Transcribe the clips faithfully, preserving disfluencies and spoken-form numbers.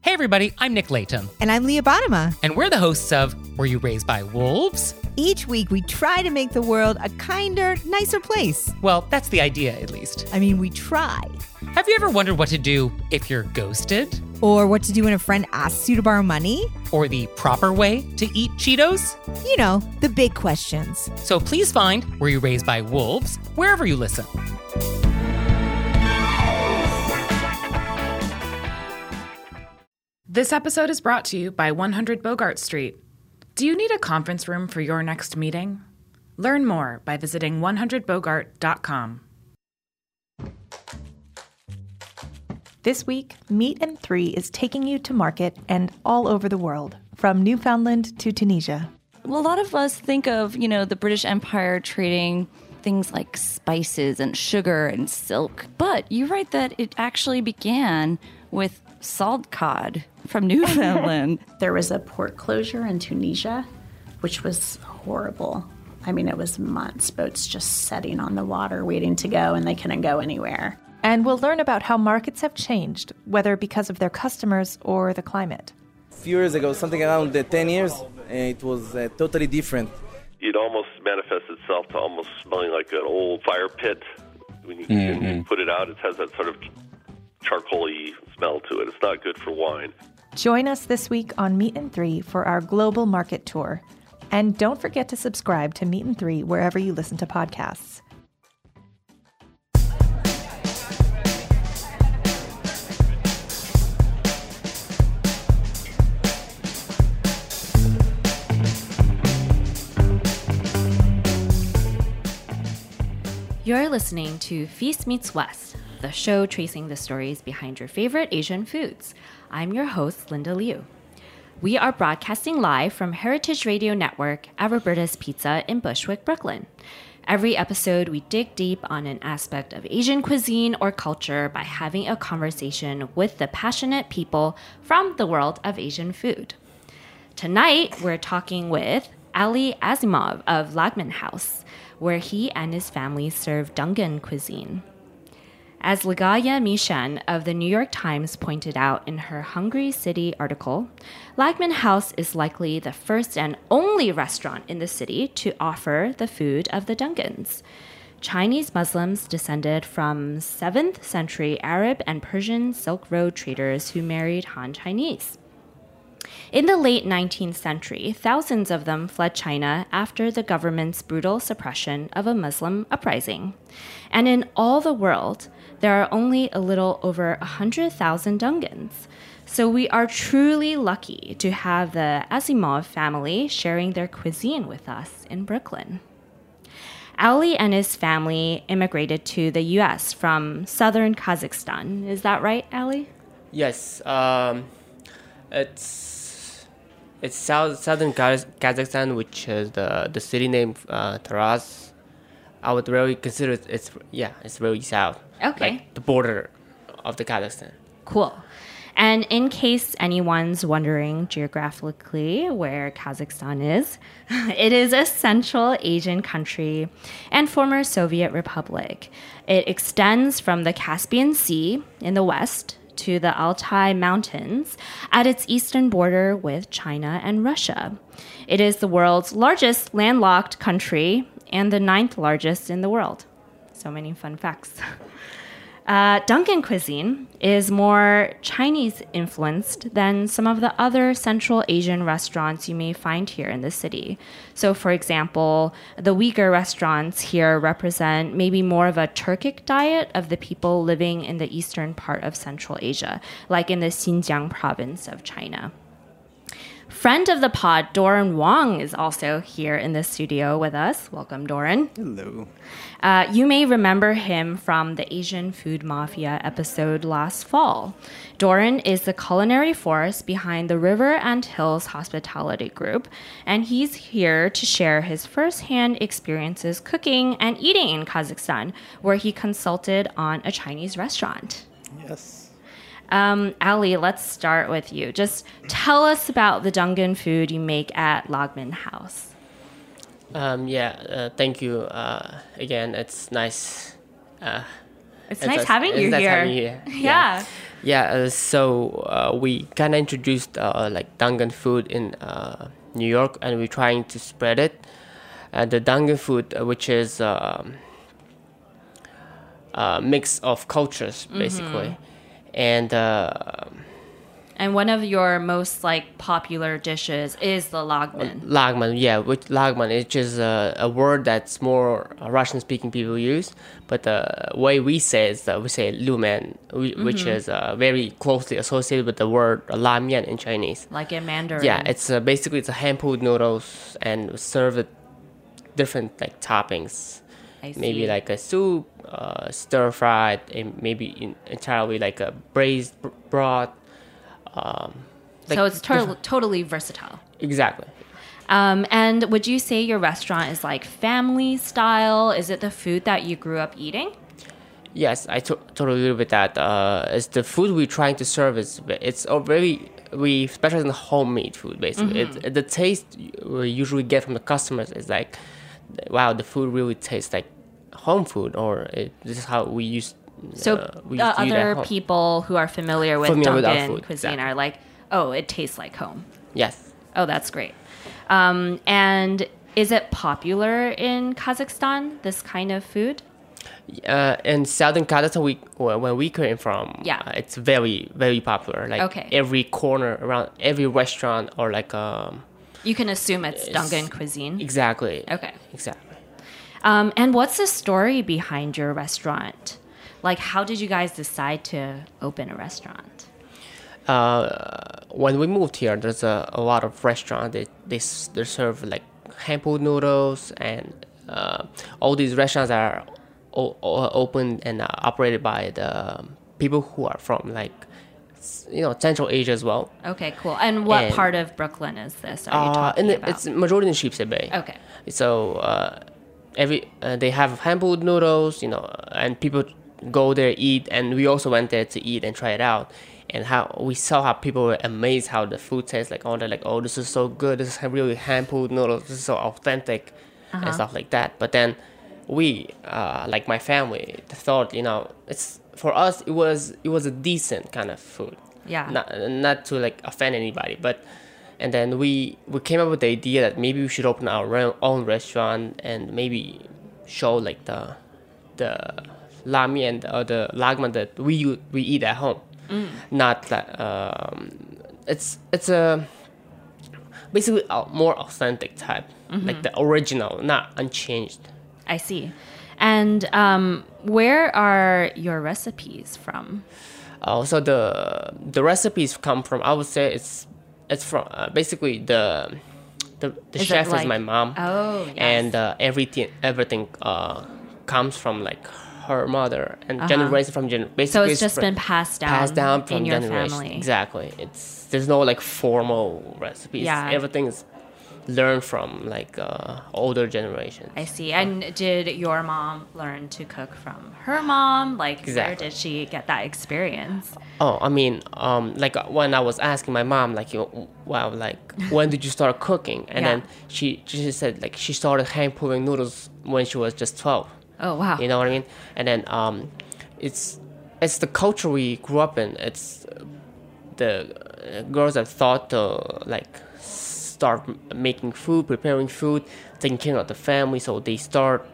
Hey everybody, I'm Nick Layton. And I'm Leah Bottima. And we're the hosts of Were You Raised by Wolves? Each week we try to make the world a kinder, nicer place. Well, that's the idea, at least. I mean, we try. Have you ever wondered what to do if you're ghosted? Or what to do when a friend asks you to borrow money? Or the proper way to eat Cheetos? You know, the big questions. So please find Were You Raised by Wolves wherever you listen. This episode is brought to you by one hundred Bogart Street. Do you need a conference room for your next meeting? Learn more by visiting one hundred bogart dot com. This week, Meat and Three is taking you to market and all over the world, from Newfoundland to Tunisia. Well, a lot of us think of, you know, the British Empire trading things like spices and sugar and silk. But you write that it actually began with salt cod from Newfoundland. There was a port closure in Tunisia, which was horrible. I mean, it was months, boats just setting on the water waiting to go, and they couldn't go anywhere. And we'll learn about how markets have changed, whether because of their customers or the climate. A few years ago, something around uh, ten years, uh, it was uh, totally different. It almost manifests itself to almost smelling like an old fire pit. When you, mm-hmm. when you put it out, it has that sort of charcoal-y smell to it. It's not good for wine. Join us this week on Meat and Three for our global market tour. And don't forget to subscribe to Meat and Three wherever you listen to podcasts. You're listening to Feast Meets West, the show tracing the stories behind your favorite Asian foods. I'm your host, Linda Liu. We are broadcasting live from Heritage Radio Network at Roberta's Pizza in Bushwick, Brooklyn. Every episode, we dig deep on an aspect of Asian cuisine or culture by having a conversation with the passionate people from the world of Asian food. Tonight, we're talking with Ali Asimov of Lagman House, where he and his family serve Dungan cuisine. As Ligaya Mishan of the New York Times pointed out in her Hungry City article, Lagman House is likely the first and only restaurant in the city to offer the food of the Dungans. Chinese Muslims descended from seventh century Arab and Persian Silk Road traders who married Han Chinese. In the late nineteenth century, thousands of them fled China after the government's brutal suppression of a Muslim uprising. And in all the world, there are only a little over one hundred thousand Dungans. So we are truly lucky to have the Asimov family sharing their cuisine with us in Brooklyn. Ali and his family immigrated to the U S from southern Kazakhstan. Is that right, Ali? Yes. Um, it's it's south, southern Kaz- Kazakhstan, which is the the city name uh, Taraz. I would really consider it, it's yeah, it's really south. Okay. Like the border of the Kazakhstan. Cool. And in case anyone's wondering geographically where Kazakhstan is, it is a Central Asian country and former Soviet republic. It extends from the Caspian Sea in the west to the Altai Mountains at its eastern border with China and Russia. It is the world's largest landlocked country and the ninth largest in the world. So many fun facts. Uh, Dungan cuisine is more Chinese-influenced than some of the other Central Asian restaurants you may find here in the city. So, for example, the Uyghur restaurants here represent maybe more of a Turkic diet of the people living in the eastern part of Central Asia, like in the Xinjiang province of China. Friend of the pod, Doran Wong, is also here in the studio with us. Welcome, Doran. Hello. Uh, you may remember him from the Asian Food Mafia episode last fall. Doran is the culinary force behind the River and Hills Hospitality Group, and he's here to share his firsthand experiences cooking and eating in Kazakhstan, where he consulted on a Chinese restaurant. Yes. Um, Ali, let's start with you. Just tell us about the Dungan food you make at Lagman House. Um, yeah, uh, thank you. Uh, again, it's nice uh, It's, It's nice a- having it's you nice here. having you here. Yeah. Yeah, uh, so uh, we kind of introduced uh, like Dungan food in uh, New York, and we're trying to spread it. Uh, the Dungan food, uh, which is um, a mix of cultures, basically, Mm-hmm. and uh, And one of your most like popular dishes is the lagman. lagman. Yeah, which lagman, which is a, a word that's more uh, Russian-speaking people use, but the way we say it is that we say lumen, whi- which Mm-hmm. is uh, very closely associated with the word la mian in Chinese. Like in Mandarin. Yeah, it's uh, basically it's a hand-pulled noodles and served with different like toppings. I see. Maybe like a soup, uh, stir fried, and maybe in, entirely like a braised br- broth. Um, like so it's to- different- totally versatile. exactly. Um, and would you say your restaurant is like family style? Is it the food that you grew up eating? Yes, I to- totally agree with that. Uh, it's the food we're trying to serve is it's a very we specialize in homemade food basically. Mm-hmm. It, the taste we usually get from the customers is like, wow, the food really tastes like home food, or it, this is how we used. So uh, we the used to eat at other home. people who are familiar with Familiar with our Dunkin' food, cuisine exactly. are like, oh, it tastes like home. Yes. Oh, that's great. Um, and is it popular in Kazakhstan, this kind of food? Uh, in southern Kazakhstan, we where where we came from, Yeah. uh, it's very very popular. Like Okay. every corner around every restaurant or like um You can assume it's It's- Dunkin' cuisine. exactly Okay. exactly. Um, and what's the story behind your restaurant? Like, how did you guys decide to open a restaurant? Uh, when we moved here, there's a, a lot of restaurants. They they s- they serve like hand-pulled noodles, and uh, all these restaurants are o- o- opened and uh, operated by the people who are from like s- you know Central Asia as well. Okay, cool. And what And- part of Brooklyn is this? Are you Uh, talking and it- about? it's majority in Sheepshead Bay. Okay. So uh, every uh, they have hand-pulled noodles, you know, and people go there eat, and we also went there to eat and try it out. And how we saw how people were amazed how the food tastes like. Oh, they're like, oh, this is so good. This is really hand-pulled noodles. This is so authentic, and stuff like that. But then we, uh, like my family, thought, you know, it's for us. It was it was a decent kind of food. Yeah. Not not to like offend anybody, but and then we we came up with the idea that maybe we should open our re- own restaurant and maybe show like the the lami and or the lagman that we u- we eat at home. Not like um, it's it's a basically a more authentic type, like the original, not unchanged. I see. And um, where are your recipes from? Also, the the recipes come from. I would say it's it's from uh, basically the the, the Is it chef is like- my mom. Oh, yes. And uh, everything everything uh, comes from like her mother and Uh-huh. generation from gen. Basically, So it's just fr- been passed down, passed down from in your generation. family. Exactly. It's there's no like formal recipes. Yeah. Everything is learned from like uh, older generations. I see. And did your mom learn to cook from her mom? Like, where Exactly. did she get that experience? Oh, I mean, um, like uh, when I was asking my mom, like, you know, wow, like, when did you start cooking? And Yeah. then she, she just said, like, she started hand pulling noodles when she was just twelve. Oh, wow. You know what I mean? And then um, it's it's the culture we grew up in. It's uh, the uh, girls have thought to like start m- making food, preparing food, taking care of the family. So they start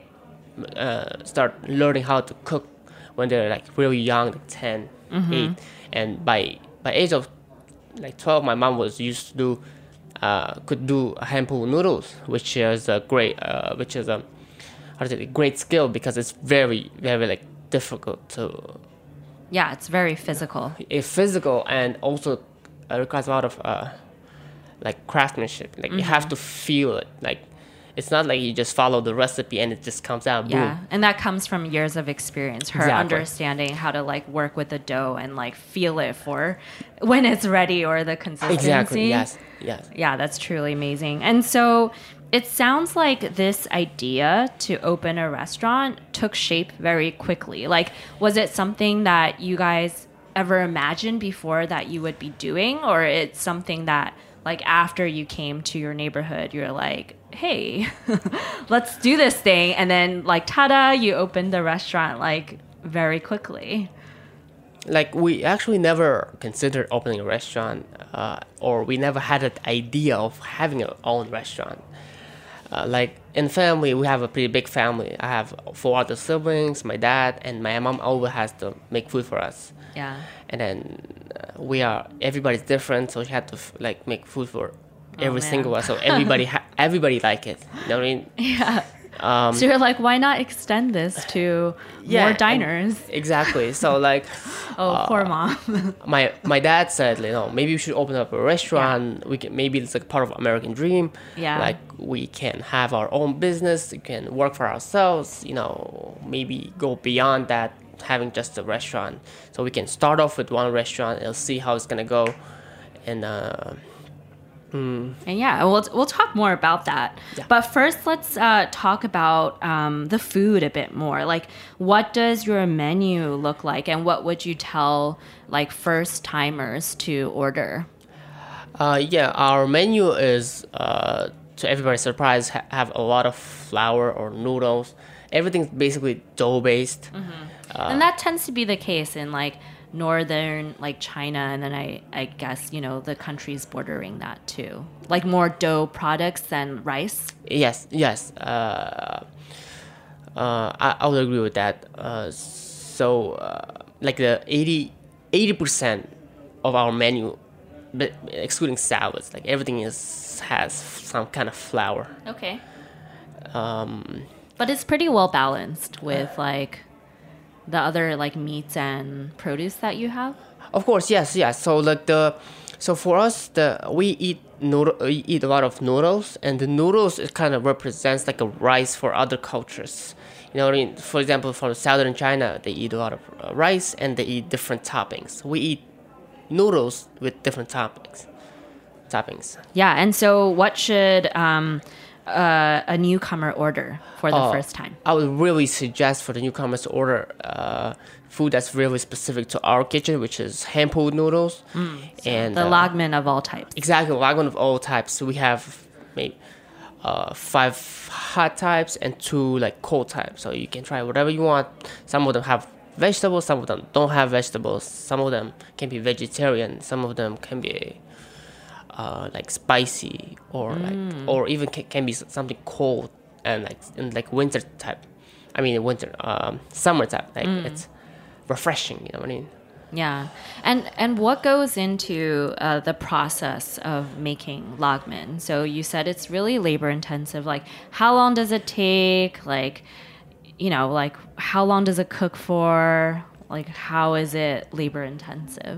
uh, start learning how to cook when they're like really young, like ten, eight, and by by age of like twelve, my mom was used to do uh, could do a handful of noodles, which is a great, uh, which is a how to say, a great skill because it's very very like difficult to Yeah, it's very physical. it's physical and also uh, requires a lot of uh, like craftsmanship. Like you have to feel it. Like it's not like you just follow the recipe and it just comes out. Yeah, Boom. and that comes from years of experience. Her Exactly. understanding how to like work with the dough and like feel it for when it's ready or the consistency. Exactly. Yes. Yes. Yeah, that's truly amazing. And so it sounds like this idea to open a restaurant took shape very quickly. Like, was it something that you guys ever imagined before that you would be doing, or it's something that like after you came to your neighborhood, you're like, hey, let's do this thing, and then like, ta-da, you opened the restaurant like very quickly. Like we actually never considered opening a restaurant, uh, or we never had an idea of having our own restaurant. Uh, like in family, we have a pretty big family. I have four other siblings, my dad, and my mom always has to make food for us. Yeah. And then uh, we are everybody's different, so we had to f- like make food for every man. single one. So everybody ha- everybody like it. You know what I mean? Yeah. Um, So you're like, why not extend this to yeah, more diners? and- Exactly. So like, Oh, poor mom. my my dad said, you know, maybe we should open up a restaurant. We can maybe it's like part of American dream. Yeah. Like we can have our own business. We can work for ourselves. You know, maybe go beyond that, having just a restaurant. So we can start off with one restaurant and see how it's gonna go, and. Uh, And yeah, we'll we'll talk more about that. Yeah. But first, let's uh, talk about um, the food a bit more. Like, what does your menu look like, and what would you tell like first timers to order? Uh, yeah, our menu is, uh, to everybody's surprise, ha- have a lot of flour or noodles. Everything's basically dough based. and that tends to be the case in like northern like China, and then I I guess you know the countries bordering that too. Like more dough products than rice. Yes, yes. Uh, uh, I, I would agree with that. Uh, so, uh, like the eighty percent of our menu, but excluding salads, like everything is has some kind of flour. Okay. Um, But it's pretty well balanced with like the other like meats and produce that you have. Of course, yes, yes. So like the, so for us, the we eat noodle, we eat a lot of noodles, and the noodles it kind of represents like a rice for other cultures. You know what I mean? For example, from southern China, they eat a lot of uh, rice and they eat different toppings. We eat noodles with different toppings. Toppings. Yeah, and so what should um, uh, a newcomer order for the Uh, first time? I would really suggest for the newcomers to order uh, food that's really specific to our kitchen, which is hand pulled noodles, and The uh, lagman of all types. Exactly, ramen of all types. So we have maybe uh, five hot types and two like cold types. So you can try whatever you want. Some of them have vegetables, some of them don't have vegetables. Some of them can be vegetarian. Some of them can be uh, like spicy or like or even can, can be something cold and like in like winter type. I mean winter, um, summer type. Like it's refreshing. You know what I mean? Yeah, and and what goes into uh, the process of making lagman? So you said it's really labor intensive. Like, how long does it take? Like, you know, like how long does it cook for? Like, how is it labor intensive?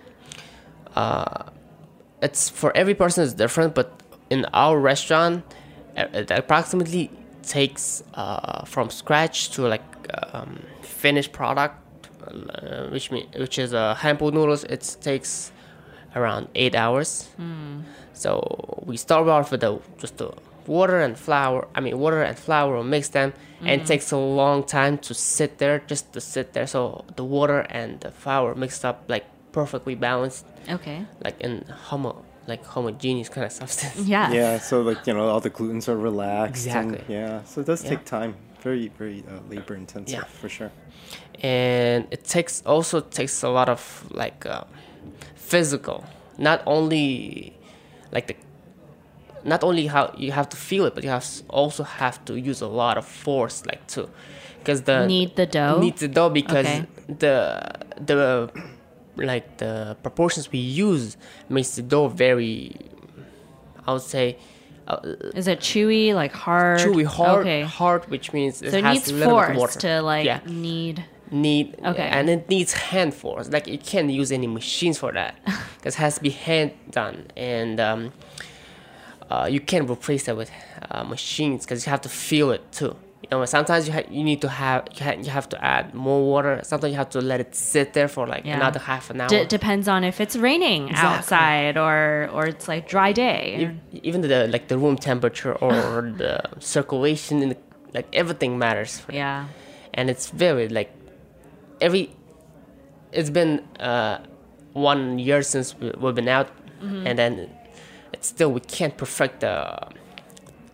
It's for every person is different, but in our restaurant, uh, it approximately takes uh, from scratch to like um, finished product, uh, which mean which is a uh, hand pulled noodles. It takes around eight hours. So we start off with the just the water and flour. I mean water and flour. We'll mix them, and it takes a long time to sit there, just to sit there. So the water and the flour mixed up like perfectly balanced. Okay. Like in homo, like homogeneous kind of substance. Yeah. Yeah, so like, you know, all the glutens are relaxed. and- Exactly. yeah, so it does Yeah. take time. Very, very uh, labor intensive Yeah. for sure. And it takes also takes a lot of like uh, physical, not only like the, not only how you have to feel it, but you have s- also have to use a lot of force, like to, because the Knead the dough? Knead the dough because Okay. the the like the proportions we use makes the dough very, I would say, uh, Is it chewy, like hard? chewy hard, Okay. hard, which means it So it has needs a little bit of force water. to like Yeah. knead. Need Okay. and it needs hand force. Like you can't use any machines for that because it has to be hand done, and um, uh, you can't replace that with uh, machines because you have to feel it too. You know, sometimes you ha- you need to have you, ha- you have to add more water. Sometimes you have to let it sit there for like Yeah. another half an hour. D- depends on if it's raining Exactly. outside or or it's like dry day. E- Even the like the room temperature or the circulation in the, like everything matters. For Yeah. and it's very like every it's been uh one year since we, we've been out, and then it's still we can't perfect the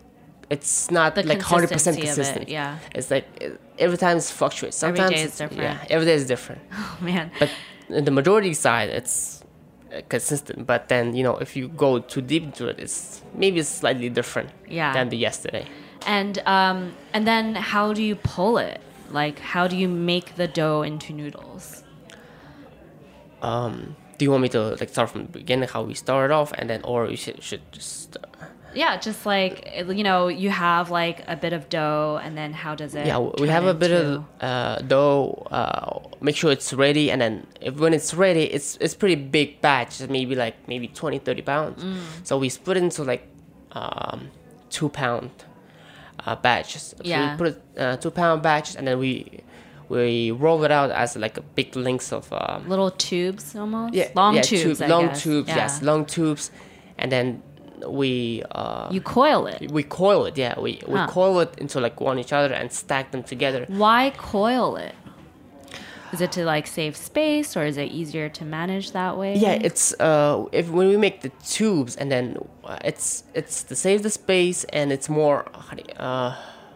it's not The like one hundred percent consistency of it, consistent. yeah. It's like it, every time it fluctuates. Every Sometimes day is it's- different. Yeah, every day is different. Oh, man. But in the majority side, it's uh, consistent. But then, you know, if you go too deep into it, it's maybe it's slightly different Yeah. than the yesterday. And um, and then how do you pull it? Like, how do you make the dough into noodles? Um, do you want me to like start from the beginning, how we started off, and then, or you should, should just uh, Yeah, just like, you know, you have like a bit of dough, and then how does it? yeah, we turn have a bit into- of uh, dough. Uh, make sure it's ready, and then if, when it's ready, it's it's pretty big batch, maybe like maybe twenty, thirty pounds. Mm. So we split into like um, two pound uh, batches. So Yeah. we put it, uh, two pound batches, and then we we roll it out as like a big links of um, little tubes almost. yeah, long yeah, tubes. tube- I long guess. tubes, Yeah. yes, long tubes, and then we uh, You coil it. we coil it. Yeah, we we Huh. coil it into like one each other and stack them together. Why coil it? Is it to like save space, or is it easier to manage that way? Yeah, it's uh, if when we make the tubes, and then uh, it's it's to save the space, and it's more how do you- uh,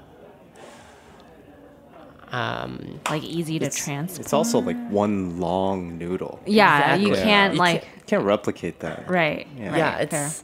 um, like easy to It's, transport. it's also like one long noodle. Yeah, you Exactly. can't You like You can't replicate that. right. Yeah. right, yeah, fair. it's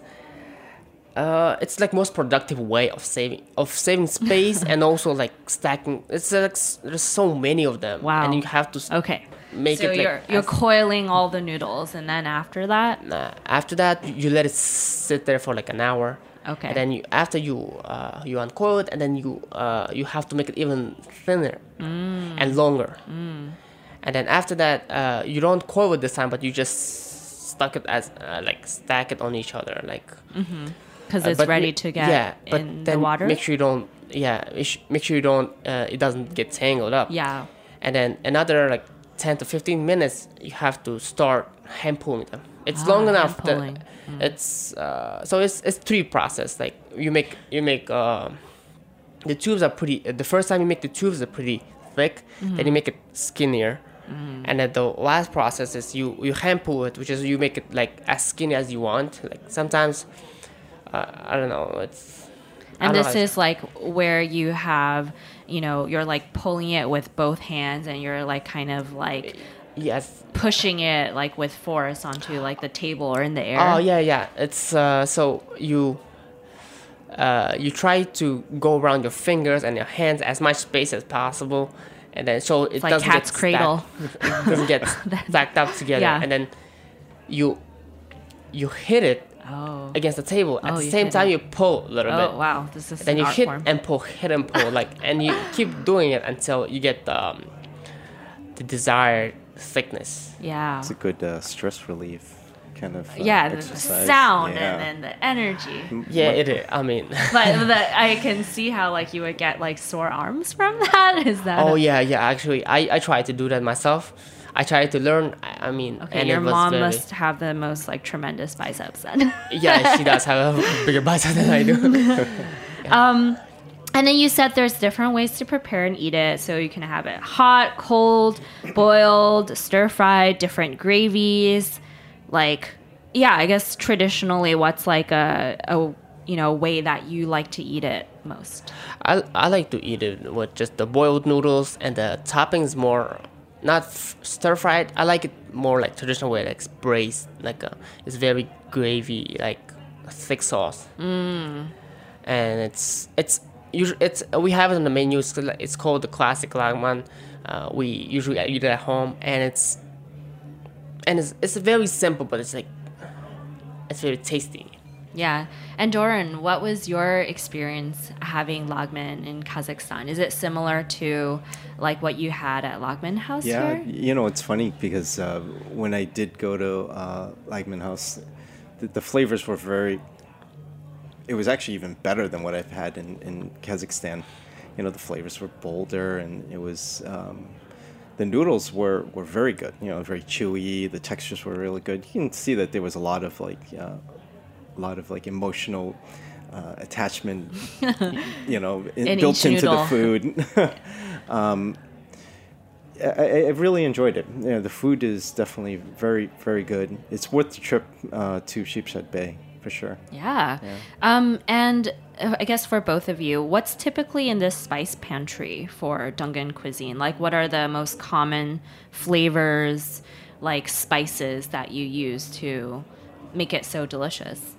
uh, it's like most productive way of saving of saving space and also like stacking. It's like s- there's so many of them. Wow. And you have to s- Okay. make so it like you're you're as- coiling all the noodles, and then after that, Nah, after that, you let it sit there for like an hour. Okay. And then you after you uh, you uncoil it, and then you uh, you have to make it even thinner Mm. and longer. And then after that, uh, you don't coil it this time, but you just stuck it as uh, like stack it on each other, like. because uh, it's but ready ma- to get yeah, but in then the water. make sure you don't. Yeah, you sh- make sure you don't. Uh, it doesn't get tangled up. Yeah. And then another like ten to fifteen minutes, you have to start hand pulling them. It's Ah, long enough hand that pulling. it's uh, so it's it's three process. Like you make you make uh, the tubes are pretty. The first time you make the tubes are pretty thick. Then you make it skinnier. And then the last process is you, you hand pull it, which is you make it like as skinny as you want. Like sometimes, uh, I don't know. It's I And don't know this how to- is like where you have, you know, you're like pulling it with both hands, and you're like kind of like yes. pushing it like with force onto like the table or in the air. Oh yeah, yeah. It's uh, so you uh, you try to go around your fingers and your hands as much space as possible, and then so it like doesn't cat's get cradle. stacked, it doesn't get stacked up together, Yeah. and then you you hit it Oh. against the table at Oh, the you same hit time. it. You pull a little Oh bit. wow, this is Then an you art hit form. and pull, hit and pull, like, and you keep doing it until you get the um, the desired thickness. Yeah. It's a good uh, stress relief kind of uh, Yeah, the, the exercise. sound Yeah. and then the energy. Yeah, it is. I mean, But the, I can see how like you would get like sore arms from that. Is that? oh a- yeah, yeah. Actually, I I tried to do that myself. I tried to learn. I, I mean, Okay, and your it was mom very, must have the most like tremendous biceps then. Yeah, she does have a bigger bicep than I do. Um, and then you said there's different ways to prepare and eat it. So you can have it hot, cold, boiled, stir fried, different gravies. Like, yeah, I guess traditionally, what's like a, a you know way that you like to eat it most? I I like to eat it with just the boiled noodles and the toppings more. Not f- stir fried. I like it more like traditional way, like braised. Like a, it's very gravy, like thick sauce. Mm. And it's it's usually it's we have it on the menu. It's, it's called the classic lagman. Uh, we usually eat it at home, and it's and it's it's very simple, but it's like it's very tasty. Yeah. And Doran, what was your experience having lagman in Kazakhstan? Is it similar to like what you had at Lagman House Yeah, here? you know, it's funny because uh, when I did go to uh, Lagman House, the, the flavors were very. It was actually even better than what I've had in, in Kazakhstan. You know, the flavors were bolder, and it was. Um, the noodles were, were very good. You know, very chewy. The textures were really good. You can see that there was a lot of like, uh, a lot of like emotional uh, attachment. You know, in, In built each into the noodle. food. um, I, I I really enjoyed it. You know, the food is definitely very, very good. It's worth the trip uh, to Sheepshead Bay for sure. Yeah. Yeah. Um, and I guess for both of you, what's typically in this spice pantry for Donghae cuisine? Like, what are the most common flavors, like spices that you use to make it so delicious?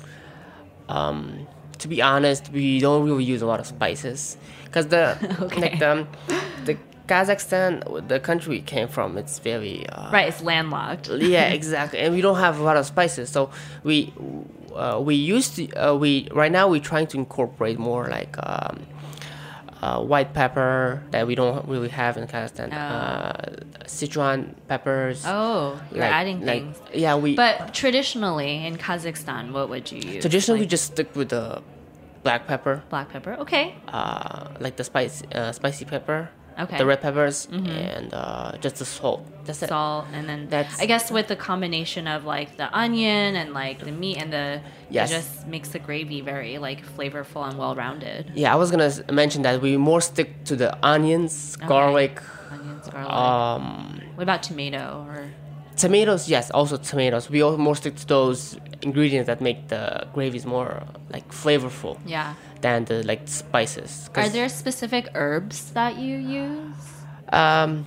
Um, to be honest, we don't really use a lot of spices because the Okay. like the the Kazakhstan, the country we came from, it's very uh, Right, it's landlocked. yeah, exactly, and we don't have a lot of spices. So we uh, we used to uh, we right now we're trying to incorporate more like um, uh, white pepper that we don't really have in Kazakhstan. Oh. Uh, Sichuan peppers. Oh, you're like- adding like- things. Yeah, we. But traditionally in Kazakhstan, what would you use? Traditionally, we Like just stick with the black pepper. black pepper. Okay. Uh, like the spice, uh, spicy pepper. Okay. The red peppers Mhm. and uh, just the salt. That's it. Salt, and then That's- I guess with the combination of like the onion and like the meat and the Yes. it just makes the gravy very like flavorful and well rounded. Yeah, I was gonna s- mention that we more stick to the onions, Okay. garlic. Onions, garlic. Um, What about tomato or? tomatoes, yes, also tomatoes. We all more stick to those ingredients that make the gravies more like flavorful. Yeah. Than the like spices. Are 'Cause, there specific herbs that you use? Um,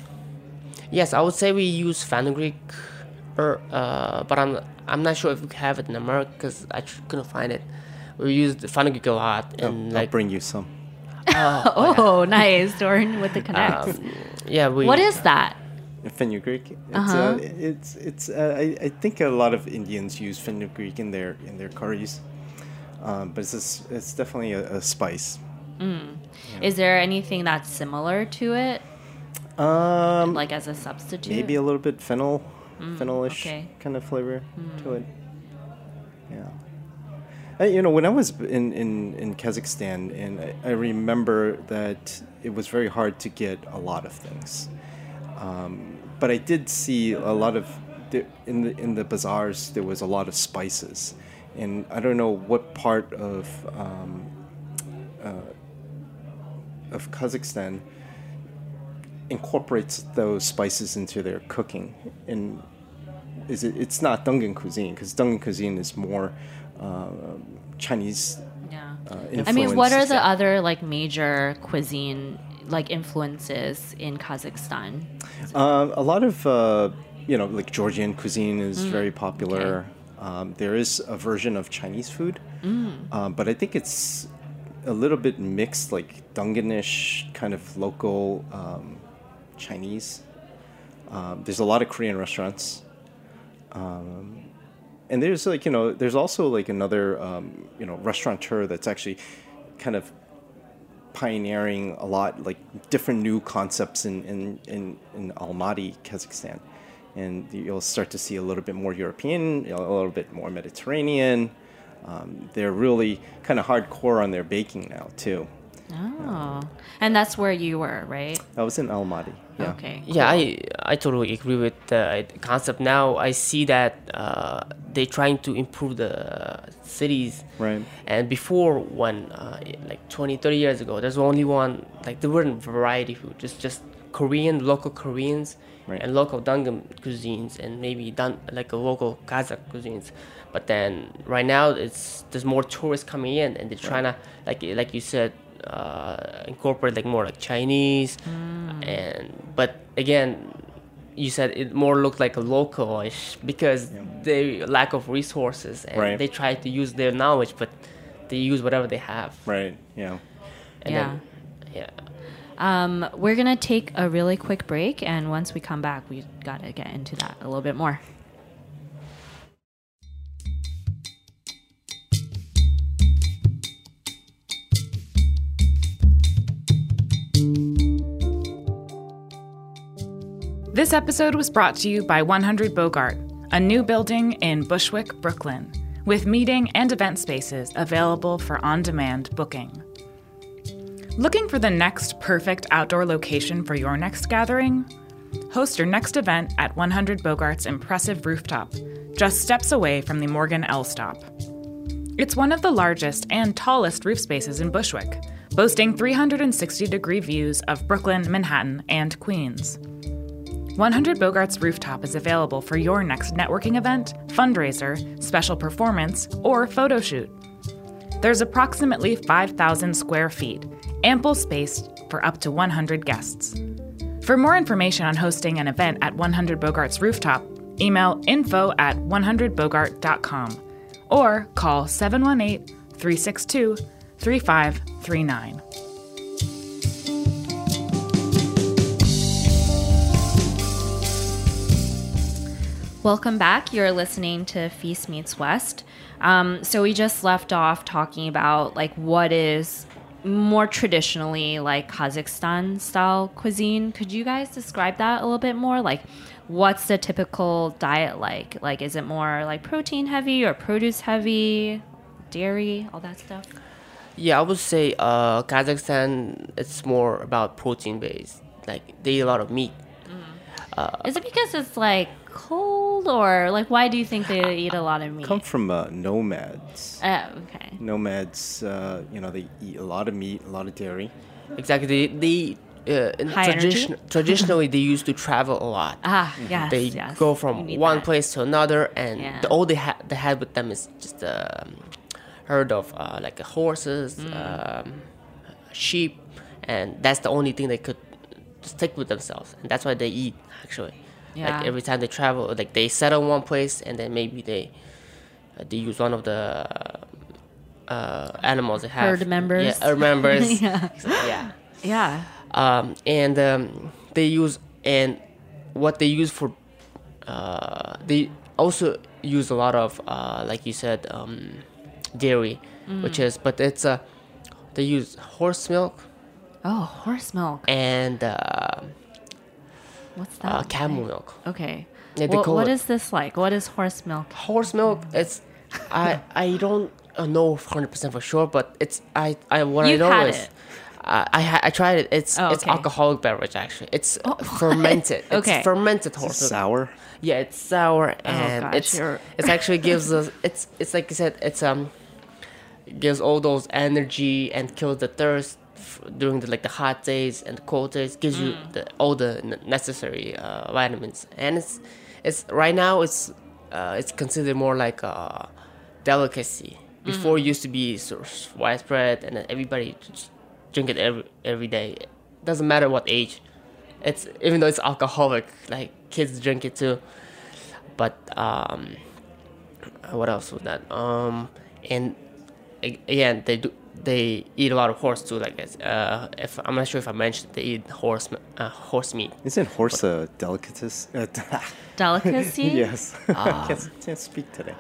yes, I would say we use fenugreek, or uh, but I'm I'm not sure if we have it in America because I tr- couldn't find it. We use the fenugreek a lot, and I'll, like I'll bring you some. Oh, Oh, nice. Dorn with the connects. Um, yeah, we. What is that? Fenugreek. It's Uh-huh. uh, it's it's. Uh, I, I think a lot of Indians use fenugreek in their in their curries, um, but it's a, it's definitely a, a spice. Mm. Is there anything that's similar to it, Um, like as a substitute? maybe a little bit fennel, Mm, fennelish okay. kind of flavor Mm. to it. Yeah. I, you know, when I was in, in, in Kazakhstan, and I, I remember that it was very hard to get a lot of things. Um, but I did see a lot of the, in the in the bazaars. There was a lot of spices, and I don't know what part of um, uh, of Kazakhstan incorporates those spices into their cooking. And is it? It's not Donghae cuisine because Donghae cuisine is more uh, Chinese. Yeah. Uh, I mean, what are influenced. the other like major cuisine like influences in Kazakhstan? Uh, a lot of, uh, you know, like Georgian cuisine is Mm, very popular. Um, there is a version of Chinese food, Mm. um, but I think it's a little bit mixed, like Donghae-ish kind of local um, Chinese. Um, there's a lot of Korean restaurants. Um, and there's like, you know, there's also like another, um, you know, restaurateur that's actually kind of pioneering a lot, like different new concepts in, in, in, in Almaty, Kazakhstan. And you'll start to see a little bit more European, you know, a little bit more Mediterranean. Um, they're really kind of hardcore on their baking now, too. Oh, and that's where you were, right? I was in Almaty. Yeah. Okay. Yeah, I I totally agree with the concept. Now I see that uh, they're trying to improve the cities. Right. And before, when uh, like twenty, thirty years ago, there's only one, like there weren't variety food, just just Korean, local Koreans, Right. and local Donghae cuisines, and maybe done like a local Kazakh cuisines. But then right now, it's there's more tourists coming in, and they're trying to like like you said. Uh, incorporate like more like Chinese, and but again, you said it more looked like a localish because they lack of resources and Right. they try to use their knowledge, but they use whatever they have. Right. Yeah. And Yeah. Then, yeah. Um, we're gonna take a really quick break, and once we come back, we gotta get into that a little bit more. This episode was brought to you by one hundred Bogart, a new building in Bushwick, Brooklyn, with meeting and event spaces available for on-demand booking. Looking for the next perfect outdoor location for your next gathering? Host your next event at one hundred Bogart's impressive rooftop, just steps away from the Morgan L stop. It's one of the largest and tallest roof spaces in Bushwick, boasting three hundred sixty degree views of Brooklyn, Manhattan, and Queens. one hundred Bogart's rooftop is available for your next networking event, fundraiser, special performance, or photo shoot. There's approximately five thousand square feet, ample space for up to one hundred guests. For more information on hosting an event at one hundred Bogart's rooftop, email info at one hundred bogart dot com or call seven one eight, three six two, three five three nine. Welcome back. You're listening to Feast Meets West. Um, so we just left off talking about like what is more traditionally like Kazakhstan style cuisine. Could you guys describe that a little bit more? Like what's the typical diet like? Like is it more like protein heavy or produce heavy, dairy, all that stuff? Yeah, I would say uh, Kazakhstan, it's more about protein based. Like they eat a lot of meat. Uh, Is it because it's like cold or like why do you think they eat a lot of meat? Come from uh, nomads. Oh, okay. Nomads, uh, you know, they eat a lot of meat, a lot of dairy. Exactly. They, they uh, in High tradition, energy? traditionally they used to travel a lot. Ah, yes, They yes. go You from need one that. place to another, and Yeah. the, all they, ha- they had with them is just a um, herd of uh, like horses, Mm. um, sheep, and that's the only thing they could stick with themselves, and that's why they eat actually. Yeah. Like every time they travel, like they settle in one place, and then maybe they uh, they use one of the uh, animals they have. Herd members. Yeah, herd members. Yeah. yeah. Yeah. Um, and um, they use and what they use for uh, they also use a lot of uh, like you said um, dairy, Mm. which is but it's uh, they use horse milk Oh, horse milk. and uh, What's that? uh, camel like? milk. Okay. Yeah, they Wha- call what it- is this like? What is horse milk? Horse milk. It's I I don't uh, know one hundred percent for sure, but it's I I what You've I know had is. it. Uh, I ha- I tried it. It's Oh, it's okay. alcoholic beverage actually. It's Oh, fermented. It's Okay. fermented Is it horse milk. sour? Yeah, it's sour and gosh, it's you're- it's actually gives us it's it's like I said it's um it gives all those energy and kills the thirst f- during the like the hot days and the cold days. Gives you Mm. the all the n- necessary uh, vitamins, and it's it's right now it's uh, it's considered more like a delicacy. Before Mm. it used to be sort of widespread, and then everybody just drink it every every day. It doesn't matter what age. It's even though it's alcoholic, like kids drink it too. But um, what else was that? Um, and a- again, they do they eat a lot of horse too. Like uh, if I'm not sure if I mentioned they eat horse m- uh, horse meat. Isn't horse a delicacy? Uh, Delicacy? yes. Ah. can't, can't speak today.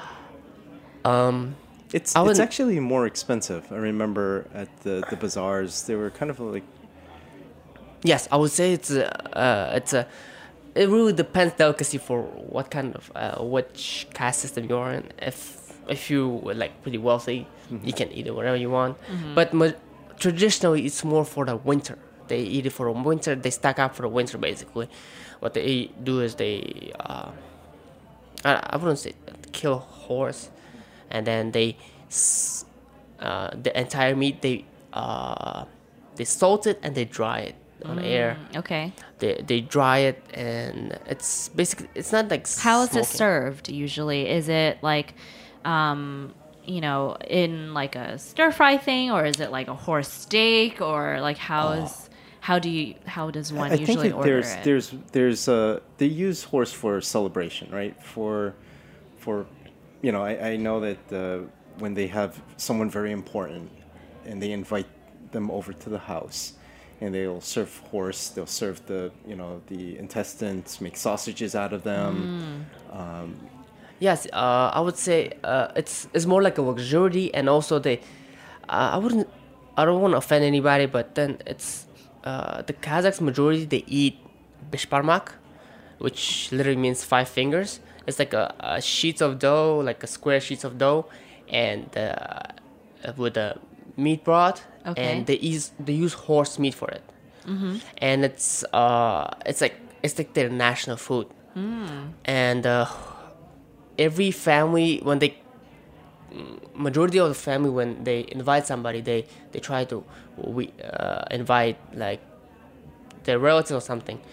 Um, It's I it's wouldn't- actually more expensive. I remember at the, the bazaars, they were kind of like yes, I would say it's a uh, it's a. It really depends delicacy for what kind of uh, which caste system you're in. If if you were like pretty wealthy, you can eat it whatever you want. But ma- traditionally, it's more for the winter. They eat it for the winter. They stack up for the winter basically. What they eat, do is they uh, I, I wouldn't say kill a horse, and then they s- uh, the entire meat they uh, they salt it and they dry it on air. Okay. They they dry it and it's basically it's not like How is it smoking. served usually? Is it like, um, you know, in like a stir fry thing, or is it like a horse steak, or like how is how do you how does one I think usually that order there's it? there's there's uh they use horse for celebration, right? For for you know, I, I know that uh, when they have someone very important and they invite them over to the house and they'll serve horse, they'll serve the you know the intestines, make sausages out of them. Um, Yes, uh, I would say uh, it's it's more like a luxury, and also they, uh, I wouldn't, I don't want to offend anybody, but then it's uh, the Kazakhs majority they eat bishparmak, which literally means five fingers. It's like a, a sheets of dough, like a square sheets of dough, and uh, with a meat broth, Okay. and they use they use horse meat for it, and it's uh it's like it's like their national food, and. Uh, every family when they majority of the family when they invite somebody they they try to we uh, invite like their relatives or something,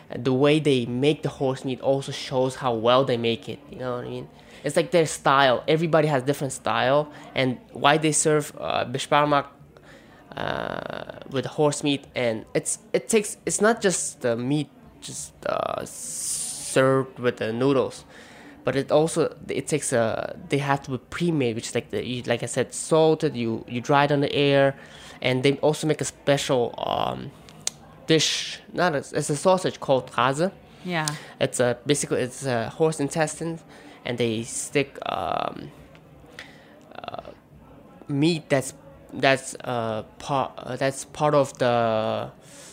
the way they make the horse meat also shows how well they make it. You know what I mean? It's like their style. Everybody has different style, and why they serve uh, bishparmak uh, with horse meat, and it's it takes it's not just the meat just uh, served with the noodles, but it also it takes a they have to be pre-made, which is like the you, like I said, salted. You you dry it on the air, and they also make a special um, dish. Not a, it's a sausage called Hase. Yeah. It's a basically it's a horse intestine, and they stick um, uh, meat that's that's uh, part uh, that's part of the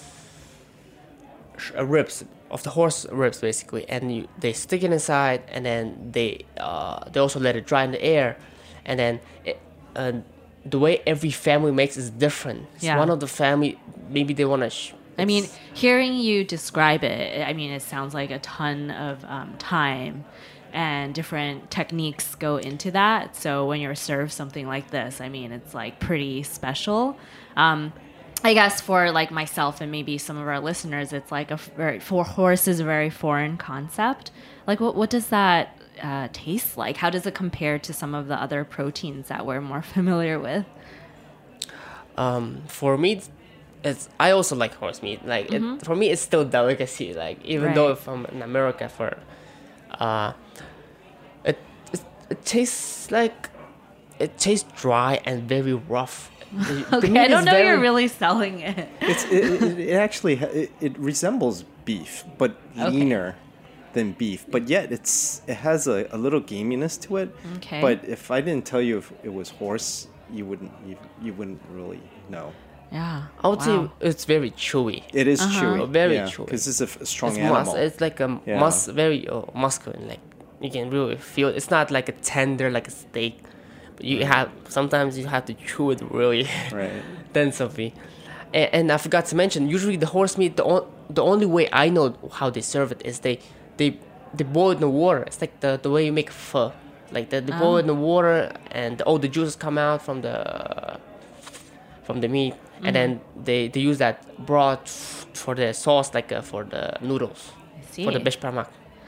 sh- uh, ribs of the horse ribs basically, and you, they stick it inside, and then they uh, they also let it dry in the air, and then it, uh, the way every family makes is different. So Yeah. one of the family maybe they want to. Sh- I mean, hearing you describe it, I mean, it sounds like a ton of um, time and different techniques go into that. So when you're served something like this, I mean, it's like pretty special. Um, I guess for like myself and maybe some of our listeners, it's like a very, for horse is a very foreign concept. Like, what what does that uh, taste like? How does it compare to some of the other proteins that we're more familiar with? Um, for me, it's, it's I also like horse meat. Like Mhm. it, for me, it's still delicacy. Like even Right. though if I'm in America for, uh, it, it it tastes like it tastes dry and very rough. The- the Okay, meat I is don't know very- you're really selling it. It's, it, it, it actually ha- it, it resembles beef, but Okay. leaner than beef. But yet it's it has a, a little gaminess to it. Okay. But if I didn't tell you if it was horse, you wouldn't you, you wouldn't really know. Yeah. I would Wow. say it's very chewy. It is Uh-huh. chewy, Very yeah, chewy. because it's a, f- a strong it's animal. mus- It's like a Yeah. mus- very uh, muscular. Like you can really feel. It's not like a tender like a steak. But you have sometimes you have to chew it really Right. densely. And, and I forgot to mention. Usually the horse meat. The on, the only way I know how they serve it is they they they boil it in the water. It's like the the way you make pho. Like the, they boil Oh. it in the water, and all the juices come out from the from the meat, and then they, they use that broth for the sauce, like uh, for the noodles, see. for the bishparmak.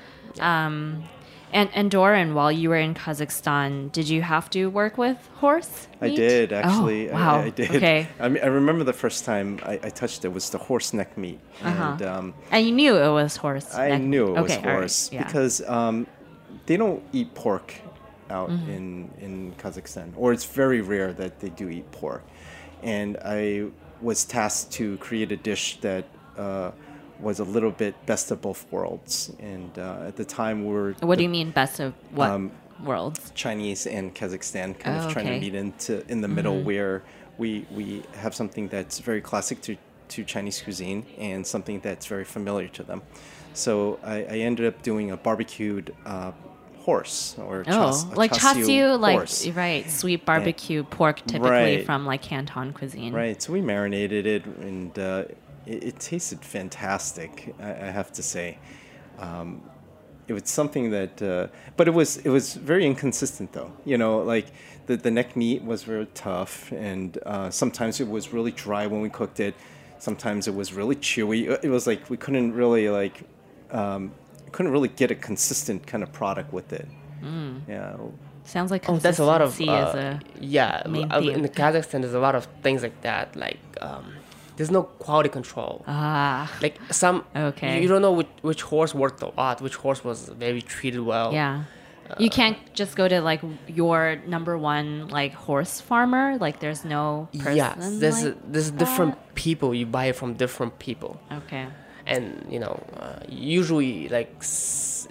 Um, and and Doran, while you were in Kazakhstan, did you have to work with horse I meat? did actually. Oh, wow. I, I did. Okay. I mean, I remember the first time I, I touched it was the horse neck meat, Uh-huh. and um, And you knew it was horse. I neck knew meat. it was Okay, all right, horse yeah. because um, they don't eat pork out Mm-hmm. in, in Kazakhstan, or it's very rare that they do eat pork. And I was tasked to create a dish that uh, was a little bit best of both worlds. And uh, at the time, we were What do the you mean best of what Um, worlds? Chinese and Kazakhstan kind Oh, of trying okay. to meet into in the middle, where we we have something that's very classic to, to Chinese cuisine and something that's very familiar to them. So I, I ended up doing a barbecued uh, horse or chas- Oh, a like chasiu, like horse. right, sweet barbecue pork, typically Right. from like Canton cuisine. Right. So we marinated it, and uh, it, it tasted fantastic. I, I have to say, um, it was something that, uh, but it was it was very inconsistent though. You know, like the the neck meat was very tough, and uh, sometimes it was really dry when we cooked it. Sometimes it was really chewy. It was like we couldn't really like. Um, couldn't really get a consistent kind of product with it. Mm. Yeah. Sounds like Oh, that's a lot of consistency is uh, a yeah. main uh, theme. In the Kazakhstan, there's a lot of things like that. Like um, there's no quality control. ah Like some, Okay. you don't know which, which horse worked a lot, which horse was very treated well. yeah. You can't just go to like your number one like horse farmer. Like there's no person. Yes, there's like a, there's different people. You buy it from different people, Okay. and you know, uh, usually like s-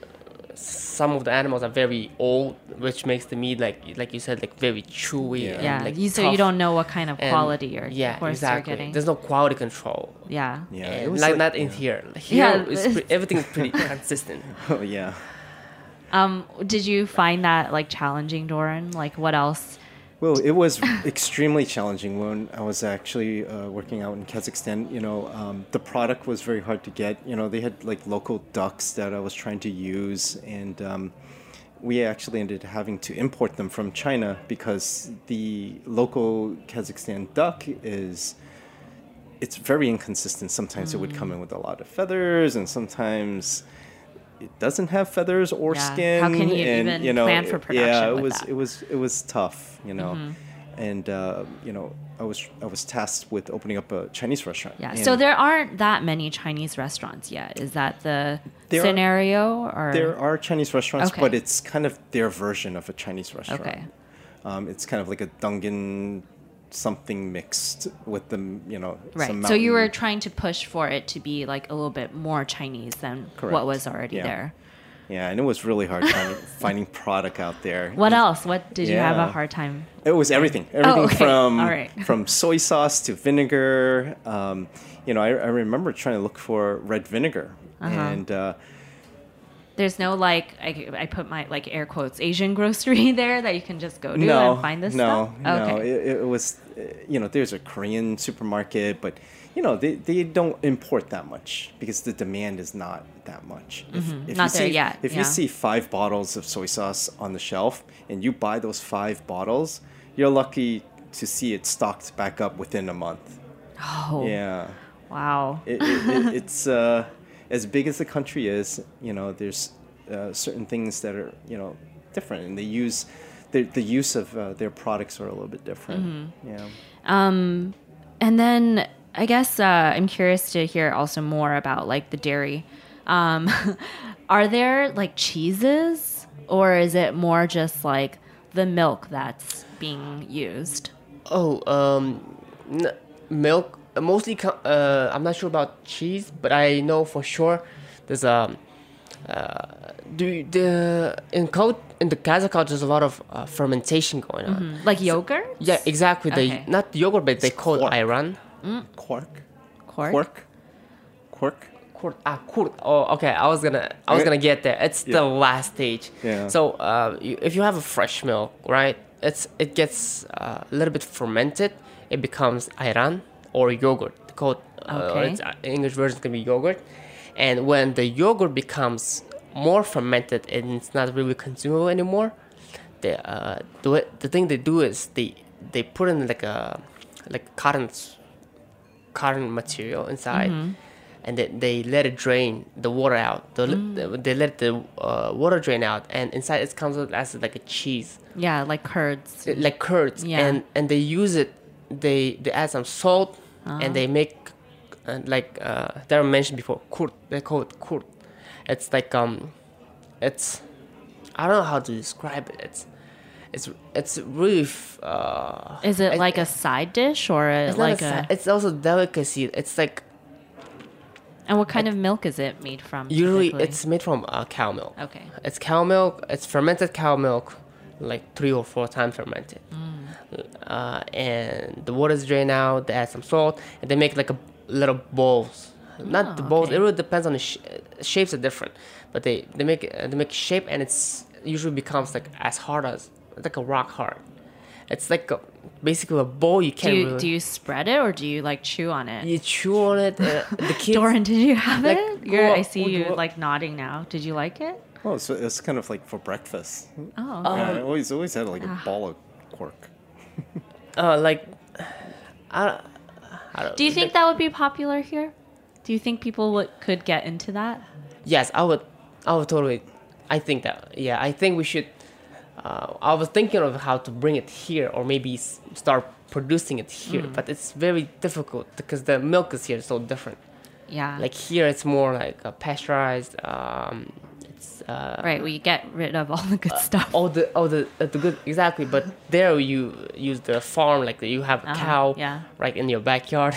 some of the animals are very old, which makes the meat like like you said like very chewy. Yeah. and, Yeah. like, you, so tough. you don't know what kind of And- quality your yeah, horse exactly. you're getting. There's no quality control. yeah. Yeah. And It was like, like not in yeah. here. Here, Yeah. it's pre- everything's pretty consistent. Oh yeah. Um, did you find that like challenging, Doran? Like what else? Well, it was extremely challenging when I was actually uh, working out in Kazakhstan. You know, um, the product was very hard to get. You know, they had like local ducks that I was trying to use, and um, we actually ended having to import them from China because the local Kazakhstan duck is it's very inconsistent. Sometimes mm. it would come in with a lot of feathers, and sometimes it doesn't have feathers or yeah. skin. How can you and, even you know, plan for production? Yeah, it with was that? it was it was tough, you know. Mm-hmm. And uh, you know, I was I was tasked with opening up a Chinese restaurant. Yeah. And So there aren't that many Chinese restaurants yet. Is that the there scenario? Are, or there are Chinese restaurants, okay. but it's kind of their version of a Chinese restaurant. Okay. Um, it's kind of like a Dunkin' something mixed with the, you know, right. some So you mountain- were trying to push for it to be like a little bit more Chinese than Correct. what was already Yeah. there. Yeah, and it was really hard finding, finding product out there. What else? What did you have a Yeah. hard time? It was everything. Everything Oh, okay. from All right. from soy sauce to vinegar. Um, you know, I, I remember trying to look for red vinegar, Uh-huh. and uh, There's no like I, I put my like air quotes Asian grocery there that you can just go to no, and find this no, stuff. no. Okay. It, it was, uh, you know, there's a Korean supermarket, but you know, they, they don't import that much because the demand is not that much. If, Mhm. if Not you there see, yet, If yeah. you see five bottles of soy sauce on the shelf and you buy those five bottles, you're lucky to see it stocked back up within a month. Oh. Yeah. Wow. It, it, it, it's uh, as big as the country is. You know, there's uh, certain things that are, you know, different, and they use the the use of uh, their products are a little bit different. Mhm. Yeah. Um, and then I guess uh, I'm curious to hear also more about like the dairy. Um, are there like cheeses, or is it more just like the milk that's being used? Oh, um, n- milk. uh, Mostly, co- uh, I'm not sure about cheese, but I know for sure there's a. Uh, do the in code in the Kazakh culture there's a lot of uh, fermentation going on. Mhm. Like yogurt? Yeah, exactly. Okay. They not yogurt, but they call it ayran. Mm. Quark. Quark. Quark. Quark. Quark. Ah, quark. Oh, okay. I was gonna. I was Okay. gonna get there. It's Yeah. the last stage. Yeah. So, uh, you, if you have a fresh milk, right? It's it gets uh, a little bit fermented. It becomes ayran or yogurt. Called uh, Okay. it's, uh, English version can be yogurt. And when the yogurt becomes more fermented and it's not really consumable anymore, the uh, the the thing they do is they they put in like a like cotton s- cotton material inside, Mhm. and they, they let it drain the water out. The, Mm. They let the uh, water drain out, and inside it comes out as like a cheese, Yeah, like curds. It- like curds. Yeah. And and they use it. They they add some salt, Uh-huh. and they make uh, like uh, they were mentioned before. Kurt. They call it kurt. It's like um, it's I don't know how to describe it. It's it's it's really. f- Uh, Is it it- like a side dish or a, It's not like a, a? sa- It's also delicacy. It's like And what kind of milk is it made from? usually typically? it's made from uh, cow milk. Okay. It's cow milk. It's fermented cow milk, like three or four times fermented. Mm. Uh, and the water's drained out. They add some salt, and they make like a little bowls. Not Oh, the bowls. okay. It really depends on the sh- shapes are different, but they they make uh, they make shape, and it's usually becomes like as hard as like a rock hard. It's like a, basically a bowl. You Do can't you really. do you spread it or do you like chew on it? You chew on it. Uh, the kids. Doran, did you have like, it? You're, go I up- see would you go up- like nodding now. Did you like it? Oh, so it's kind of like for breakfast. Oh. Yeah, okay. I always always had like a Ah. ball of quark. Uh, like, I don't. I don't Do you think that would be popular here? Do you think people would could get into that? Yes, I would. I would totally. I think that. Yeah, I think we should. Uh, I was thinking of how to bring it here, or maybe s- start producing it here. Mm. But it's very difficult because the milk is here so different. Yeah. Like here, it's more like uh, pasteurized. Um, it's uh, Right, we get rid of all the good stuff. all the all the uh, the good exactly. But there you use the farm, like you have a Uh-huh, cow yeah. right in your backyard,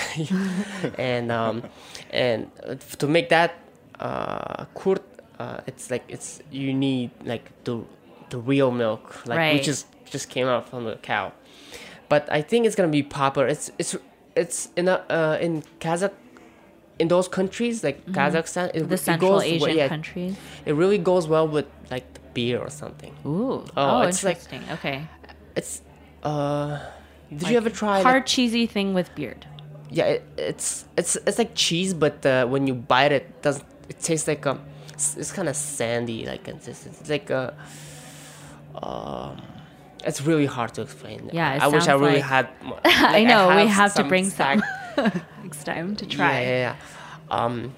and um, and uh, to make that uh, kurt, uh, it's like it's you need like the the real milk, like Right. which is just came out from the cow. But I think it's gonna be popular. It's it's it's in a, uh, in Kazakh. In those countries like Mhm. Kazakhstan, it, The it Central goes, Asian well, yeah, countries? It really goes well with like the beer or something. Ooh. Oh, Oh, it's like interesting. Okay. it's. Uh, did Like you ever try hard like- cheesy thing with beard? Yeah, it, it's it's it's like cheese, but uh, when you bite it, it doesn't it tastes like um, it's, it's kind of sandy like consistency. It's like a. Um, it's really hard to explain. Yeah, it I, I wish I sounds really like- had. mo- I like, know, we have have to some bring stack- some. next time to try. Yeah, yeah, yeah. Um,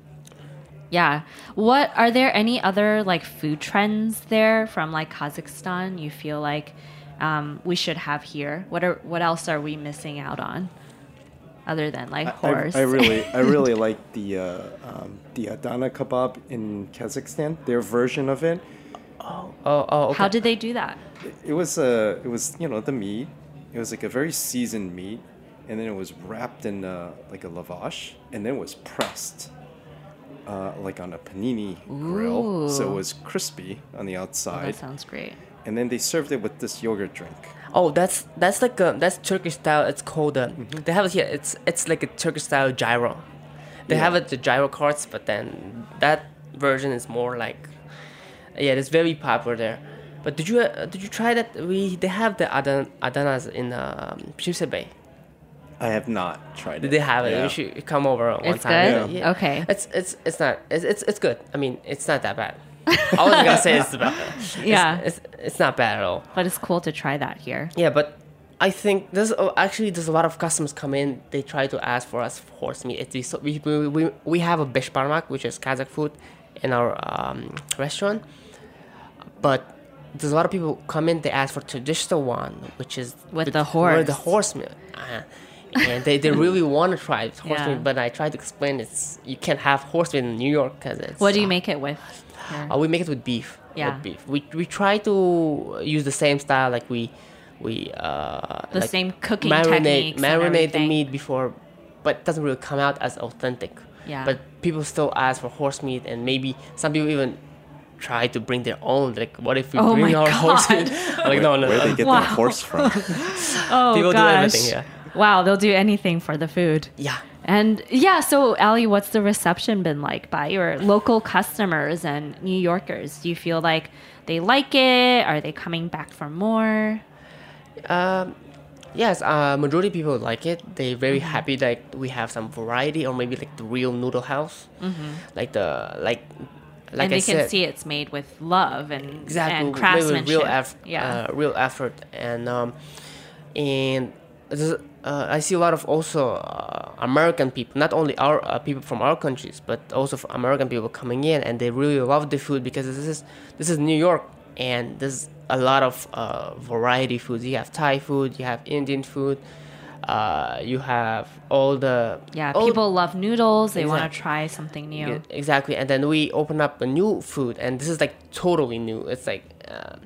Yeah. What are there any other like food trends there from like Kazakhstan you feel like um, we should have here? What are what else are we missing out on other than like I, horse? I, I really, I really like the uh, um, the Adana kebab in Kazakhstan. Their version of it. Oh, oh, oh. Okay. How did they do that? It, it was uh, it was you know the meat. It was like a very seasoned meat, and then it was wrapped in uh, like a lavash, and then it was pressed. Uh, like on a panini grill, so it was crispy on the outside. Oh, that sounds great. And then they served it with this yogurt drink. Oh, that's that's like a that's Turkish style. It's called a. Mm-hmm. They have it here. It's it's like a Turkish style gyro. They yeah. have it the gyro carts, but then that version is more like, yeah, it's very popular there. But did you uh, did you try that? We they have the Adan, Adanas in um, Shipse Bay. I have not tried it. They have it. Yeah. You should come over one it's time. Good? Yeah. Yeah. Okay. It's it's it's not it's, it's it's good. I mean, it's not that bad. I wasn't gonna say it's bad. Yeah. It's, it's it's not bad at all. But it's cool to try that here. Yeah, but I think there's oh, actually there's a lot of customers come in. They try to ask for us for horse meat. It's, so we, we we we have a beshbarmak, which is Kazakh food, in our um, restaurant. But there's a lot of people come in. They ask for traditional one, which is with the, the horse. With the horse meat. Uh, and they, they really want to try horse yeah. meat, but I try to explain it's you can't have horse meat in New York because it's. What do you uh, make it with? Uh, we make it with beef. Yeah. With beef. We we try to use the same style, like we we uh the like same cooking marinate techniques marinate the meat before, but it doesn't really come out as authentic. Yeah. But people still ask for horse meat, and maybe some people even try to bring their own. Like, what if we oh bring my our God. horse meat? Like, no, no. Where they get wow. their horse from? oh people gosh. do everything. Yeah. Wow, they'll do anything for the food. Yeah. And yeah, so Ali, what's the reception been like by your local customers and New Yorkers? Do you feel like they like it? Are they coming back for more? Um, yes, uh, majority of people like it. They're very mm-hmm. happy that we have some variety, or maybe like the real noodle house, mm-hmm. like the like. Like and they I can said, see it's made with love and, exactly, and craftsmanship. Real, eff- yeah, uh, real effort, and um, and uh, I see a lot of also uh, American people, not only our uh, people from our countries, but also from American people coming in, and they really love the food because this is this is New York, and there's a lot of uh, variety foods. You have Thai food, you have Indian food. Uh, you have all the yeah all people love noodles. They exactly. want to try something new. Yeah, exactly. And then we open up a new food, and this is like totally new. It's like um,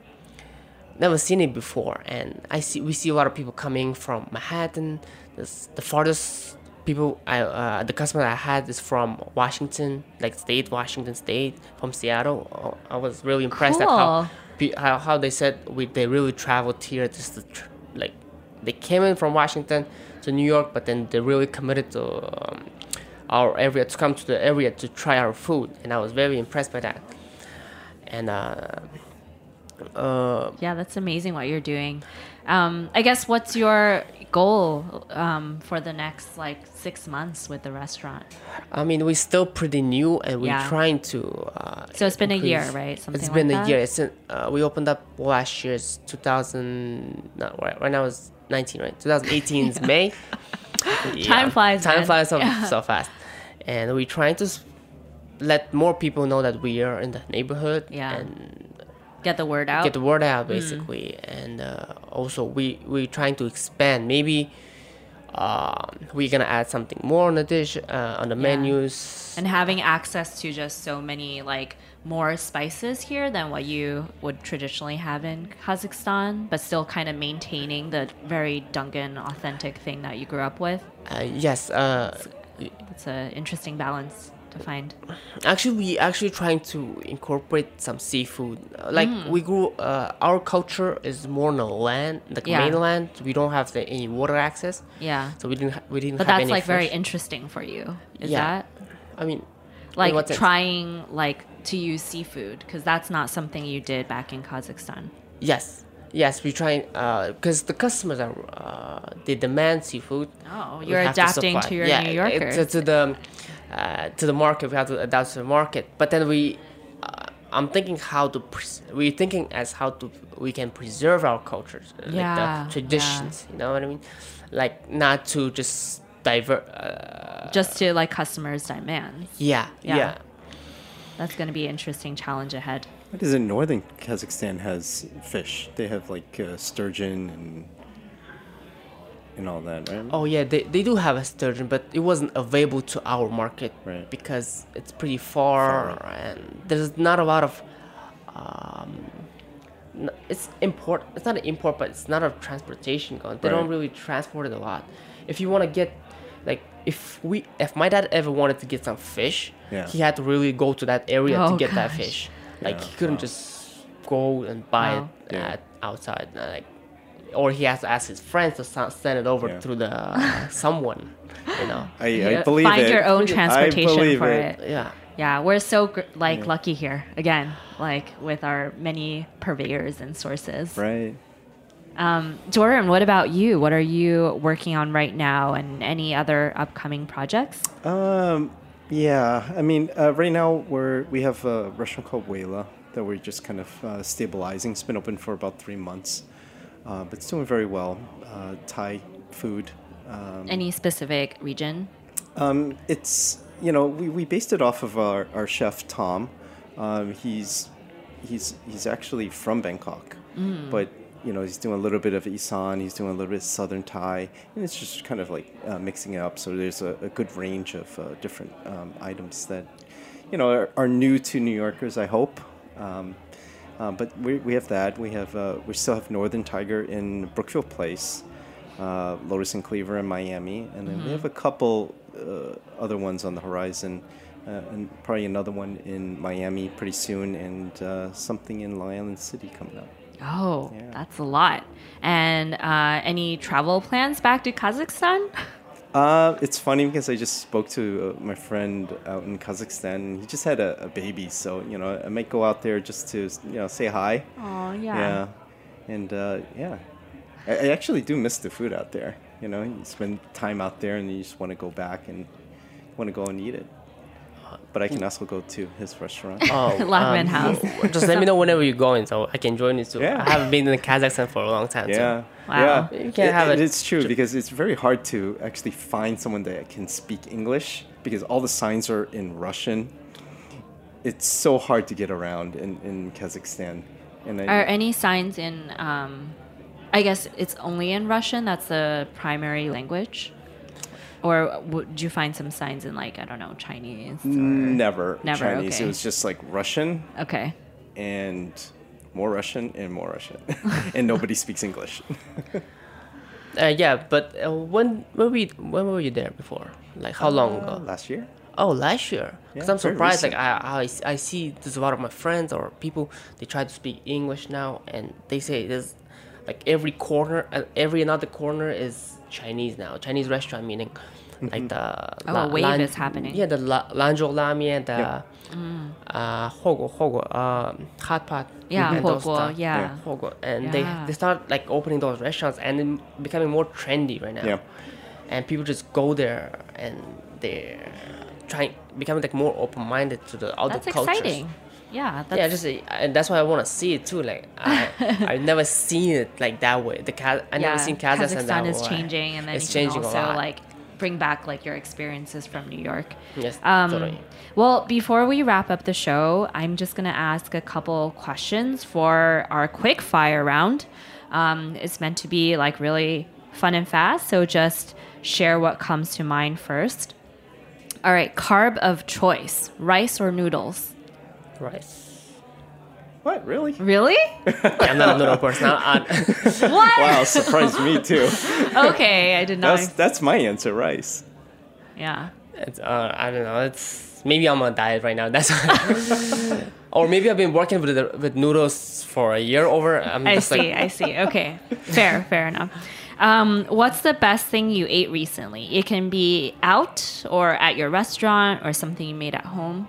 never seen it before. And I see we see a lot of people coming from Manhattan. This, the farthest people I uh, the customer I had is from Washington, like state Washington State, from Seattle. Oh, I was really impressed cool. at how, how how they said we they really traveled here just to tr- like. They came in from Washington to New York, but then they really committed to um, our area, to come to the area to try our food, and I was very impressed by that. And uh, uh, yeah, that's amazing what you're doing. Um, I guess what's your goal um, for the next like six months with the restaurant? I mean, we're still pretty new, and we're yeah. trying to. Uh, so it's been increase. a year, right? Something it's like been that? a year. It's in, uh, we opened up last year's two thousand. No, right, right now it's nineteen, right? twenty eighteen's yeah. May. Yeah. Time flies. Time man. flies so, yeah. so fast, and we're trying to let more people know that we are in the neighborhood. Yeah. And get the word out. Get the word out, basically, mm. and uh, also we we're trying to expand. Maybe um, we're gonna add something more on the dish, uh, on the yeah. menus, and having access to just so many like more spices here than what you would traditionally have in Kazakhstan, but still kind of maintaining the very Dungan authentic thing that you grew up with. Uh, yes, uh, it's, it's an interesting balance to find. Actually, we actually trying to incorporate some seafood. Like mm. we grew, uh, our culture is more on the land, the yeah. mainland. We don't have the, any water access. Yeah. So we didn't, ha- we didn't. But have that's any like fish. very interesting for you. Is yeah. that? I mean, like I mean, trying like to use seafood because that's not something you did back in Kazakhstan. Yes. Yes, we try because uh, the customers are uh, they demand seafood. Oh, you're adapting to, to your yeah, New Yorkers. To, to the uh, to the market, we have to adapt to the market. But then we, uh, I'm thinking how to pres- we're thinking as how to we can preserve our cultures, yeah, like the traditions. Yeah. You know what I mean? Like not to just diver. Uh, Just to like customers' demands. yeah, Yeah. yeah. That's going to be an interesting challenge ahead. What is it? Northern Kazakhstan has fish. They have like uh, sturgeon and and all that, right? Oh yeah, they, they do have a sturgeon, but it wasn't available to our market Right. because it's pretty far, Far. and there's not a lot of. Um, n- it's import. It's not an import, but it's not a transportation going. They don't Right. really transport it a lot. If you want to get, like, if we, if my dad ever wanted to get some fish, Yeah. he had to really go to that area Oh, to get that gosh. fish. Like Yeah, he couldn't wow. just go and buy Wow. it Yeah. at outside, uh, like, or he has to ask his friends to so- send it over Yeah. through the uh, someone, you know. I, Yeah, I believe find it. your own I transportation believe for it. it. Yeah. Yeah, we're so gr- like lucky here again, like with our many purveyors and sources. Right. Um, Jordan, what about you? What are you working on right now, and any other upcoming projects? Um, yeah, I mean, uh, right now we're we have a restaurant called Wela that we're just kind of uh, stabilizing. It's been open for about three months, uh, but it's doing very well. Uh, Thai food. Um, Any specific region? Um, it's you know we, we based it off of our, our chef Tom. Um, he's he's he's actually from Bangkok, but you know he's doing a little bit of Isan. He's doing a little bit of Southern Thai, and it's just kind of like uh, mixing it up. So there's a, a good range of uh, different um, items that you know are, are new to New Yorkers. I hope. Um, uh, but we we have that. We have uh, we still have Northern Tiger in Brookfield Place. Uh, Lotus and Cleaver in Miami, and then we have a couple uh, other ones on the horizon, uh, and probably another one in Miami pretty soon, and uh, something in Long Island City coming up. Oh, Yeah. that's a lot. And uh, any travel plans back to Kazakhstan? Uh, it's funny because I just spoke to uh, my friend out in Kazakhstan, and he just had a, a baby, so you know I might go out there just to you know say hi. Oh, yeah. Yeah, and uh, yeah. I I actually do miss the food out there. You know, you spend time out there and you just want to go back and want to go and eat it. But I can also go to his restaurant. Oh, Lachman House. Just let me know whenever you're going, so I can join you too. Yeah. I haven't been in Kazakhstan for a long time. Yeah. Wow. Yeah. You can It- have it- a- it's true because it's very hard to actually find someone that can speak English because all the signs are in Russian. It's so hard to get around in, in Kazakhstan. And I, Are any signs in, um, I guess it's only in Russian, that's the primary language? Or would you find some signs in, like, I don't know, Chinese? Or... never, Never, Chinese. okay. It was just like Russian Okay. and more Russian and more Russian. And nobody speaks English. Uh, yeah, but uh, when when we when were you there before? Like how long Uh, ago? last year? Oh, last year. Because Yeah, I'm very surprised. Like recent. I, I I see there's a lot of my friends or people they try to speak English now, and they say there's like every corner, uh, every another corner is Chinese now. Chinese restaurant meaning like the Oh, a wave is happening. Yeah, the la, Lanzhou Lamian, the Yeah. uh Hogo Hogo, um hot pot. Yeah, and those Hoguo, stuff. yeah. Hogo, and Yeah. they they start like opening those restaurants and then becoming more trendy right now. Yeah. And people just go there and they're trying becoming like more open-minded to the other That's cultures. exciting. Yeah, that's Yeah, just uh, and that's why I want to see it too. Like I, I've never seen it like that way. The Kaz- I never seen Kazakhstan, that is way. changing, and then it's you can changing also a lot. like bring back like your experiences from New York. Yes, Um, totally. Well, before we wrap up the show, I'm just gonna ask a couple questions for our quick fire round. Um, it's meant to be like really fun and fast, so just share what comes to mind first. All right, carb of choice: rice or noodles? Rice. What, really? Really? Yeah, I'm not a noodle person. I, I, What? Wow, surprised me too. Okay, I did not. That's, that's my answer, rice. Yeah. it's, uh, I don't know. It's maybe I'm on a diet right now. That's why. Or maybe I've been working with the, with noodles for a year over. I'm I just see. like, I see. Okay, fair, fair enough. Um, what's the best thing you ate recently? It can be out or at your restaurant or something you made at home.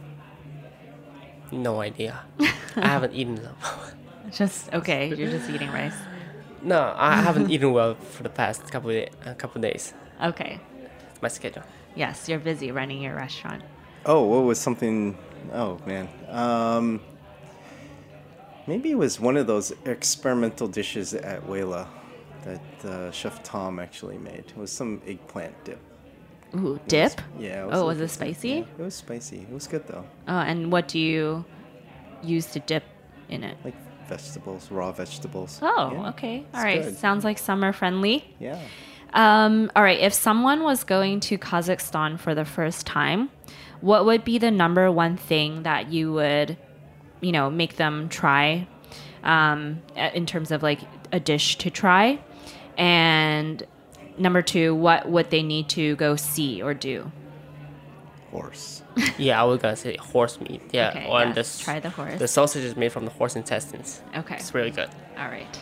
no idea. I haven't eaten them. Just okay. You're just eating rice. No, I haven't eaten well for the past couple of, day, a couple of days. Okay. It's my schedule. Yes, you're busy running your restaurant. Oh, what was something? Oh man, um, maybe it was one of those experimental dishes at Wela that uh, Chef Tom actually made. It was some eggplant dip. Ooh, It dip? was- yeah. Oh, like was it a- spicy? yeah, it was spicy. It was good though. Oh, and what do you use to dip in it? Like vegetables, raw vegetables. Oh, Yeah, okay. it's All right. good. Sounds like summer friendly. Yeah. Um, all right. If someone was going to Kazakhstan for the first time, what would be the number one thing that you would, you know, make them try um, in terms of like a dish to try? And number two, what would they need to go see or do? Horse. Yeah, I was gonna say horse meat. Yeah, Okay, or yes, this, try the horse. The sausage is made from the horse intestines. Okay. It's really good. All right.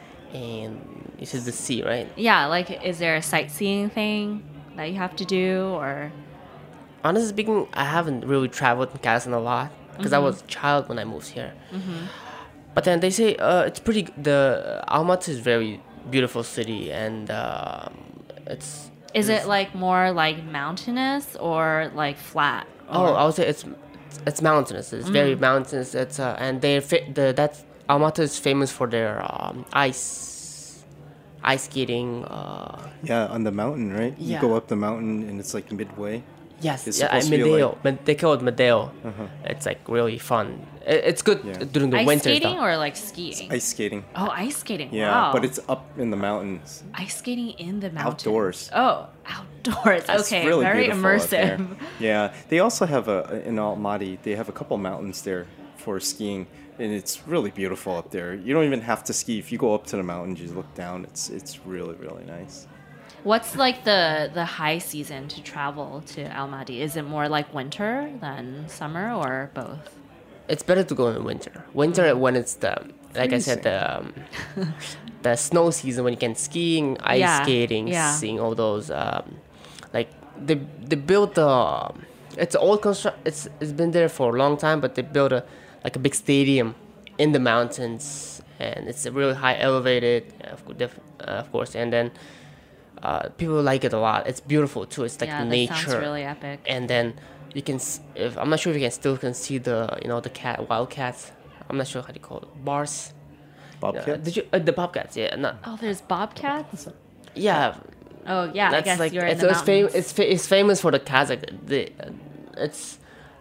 And this is the sea, right? Yeah, like, is there a sightseeing thing that you have to do, or? Honestly speaking, I haven't really traveled in Kazakhstan a lot because I Mhm. was a child when I moved here. Mhm. But then they say uh, it's pretty. g- The Almaty is very beautiful city, and um, it's. Is it's- it like more like mountainous or like flat? Oh, Or- I would say it's it's mountainous. It's very Mm. mountainous. It's uh, and they fa- the that's Almaty is famous for their um, ice ice skating. Uh, Yeah, on the mountain, right? You Yeah. go up the mountain and it's like midway. Yes, It's yeah, supposed to be Medeo. like- Med- they call it Medeo. Uh-huh. It's like really fun. It, it's good Yeah. during the ice winter. skating though. or like skiing? Ice skating. Oh, ice skating. Yeah, Wow. but it's up in the mountains. ice skating in the mountains. Outdoors. Oh, outdoors. It's Okay, really very beautiful out there. immersive. Yeah, they also have a in Almaty. They have a couple mountains there for skiing, and it's really beautiful up there. You don't even have to ski. If you go up to the mountains, you look down. It's it's really really nice. What's like the the high season to travel to Almaty? Is it more like winter than summer or both? It's better to go in winter. Winter when it's the like I said the um, the snow season when you can skiing, ice Yeah, skating, yeah. seeing all those um, like they they built the it's old construct. It's it's been there for a long time, but they built a like a big stadium in the mountains, and it's really high elevated, of, course, def- uh, of course, and then. Uh, people like it a lot. It's beautiful too. It's like Yeah, that nature. sounds really epic. And then you can, s- if I'm not sure if you can still can see the you know the cat wild cats. I'm not sure how to call it. Bars. Bobcats? Uh, did you uh, the bobcats? Yeah, not. Oh, there's bobcats. Yeah. Oh yeah, I guess you're in it's, the it's, fam- mountains. it's, fa- it's famous for the Kazakh. The, it's,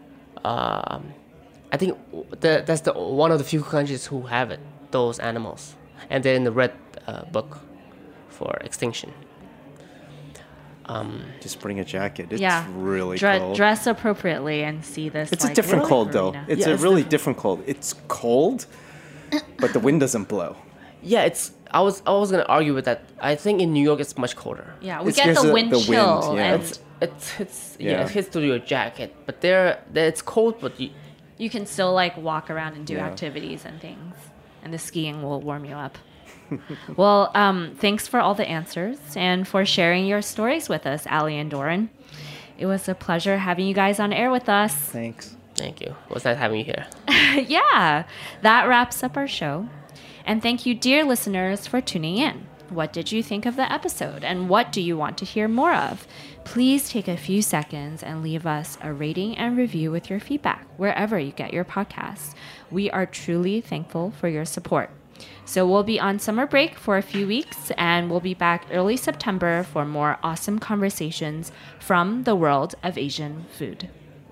um, I think the, that's the one of the few countries who have it. Those animals, and they're in the red uh, book for extinction. Um, Just bring a jacket. It's yeah, really Dre- cold. Dress appropriately and see this. It's like, a different really cold though. arena. It's Yeah, a it's really different cold. It's cold, but the wind doesn't blow. Yeah, it's. I was. I was gonna argue with that. I think in New York it's much colder. Yeah, we It's get because the of wind the wind, chill yeah. and It's. It's. It's. Yeah. Yeah. It hits through your jacket, but there. there it's cold, but you, you can still like walk around and do Yeah. activities and things, and the skiing will warm you up. Well, um, thanks for all the answers and for sharing your stories with us, Ali and Doran. It was a pleasure having you guys on air with us. Thanks. Thank you. It was nice having you here. Yeah, that wraps up our show. And thank you, dear listeners, for tuning in. What did you think of the episode? And what do you want to hear more of? Please take a few seconds and leave us a rating and review with your feedback wherever you get your podcasts. We are truly thankful for your support. So we'll be on summer break for a few weeks, and we'll be back early September for more awesome conversations from the world of Asian food.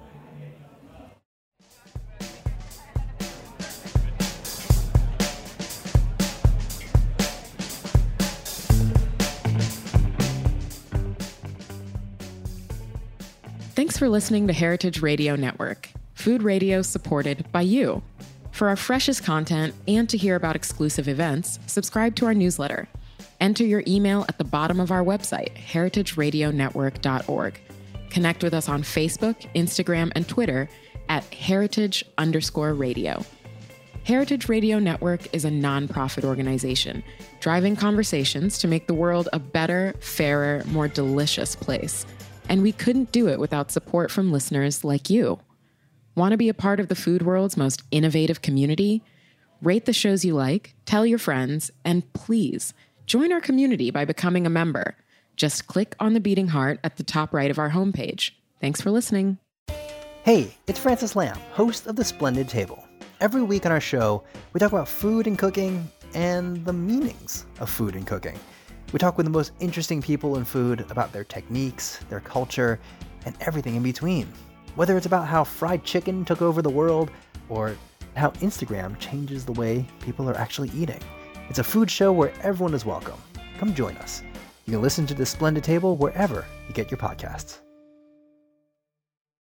Thanks for listening to Heritage Radio Network, food radio supported by you. For our freshest content and to hear about exclusive events, subscribe to our newsletter. Enter your email at the bottom of our website, heritage radio network dot org. Connect with us on Facebook, Instagram, and Twitter at heritage underscore radio. Heritage Radio Network is a nonprofit organization driving conversations to make the world a better, fairer, more delicious place. And we couldn't do it without support from listeners like you. Want to be a part of the food world's most innovative community? Rate the shows you like, tell your friends, and please join our community by becoming a member. Just click on the beating heart at the top right of our homepage. Thanks for listening. Hey, it's Francis Lamb, host of The Splendid Table. Every week on our show, we talk about food and cooking and the meanings of food and cooking. We talk with the most interesting people in food about their techniques, their culture, and everything in between. Whether it's about how fried chicken took over the world or how Instagram changes the way people are actually eating. It's a food show where everyone is welcome. Come join us. You can listen to The Splendid Table wherever you get your podcasts.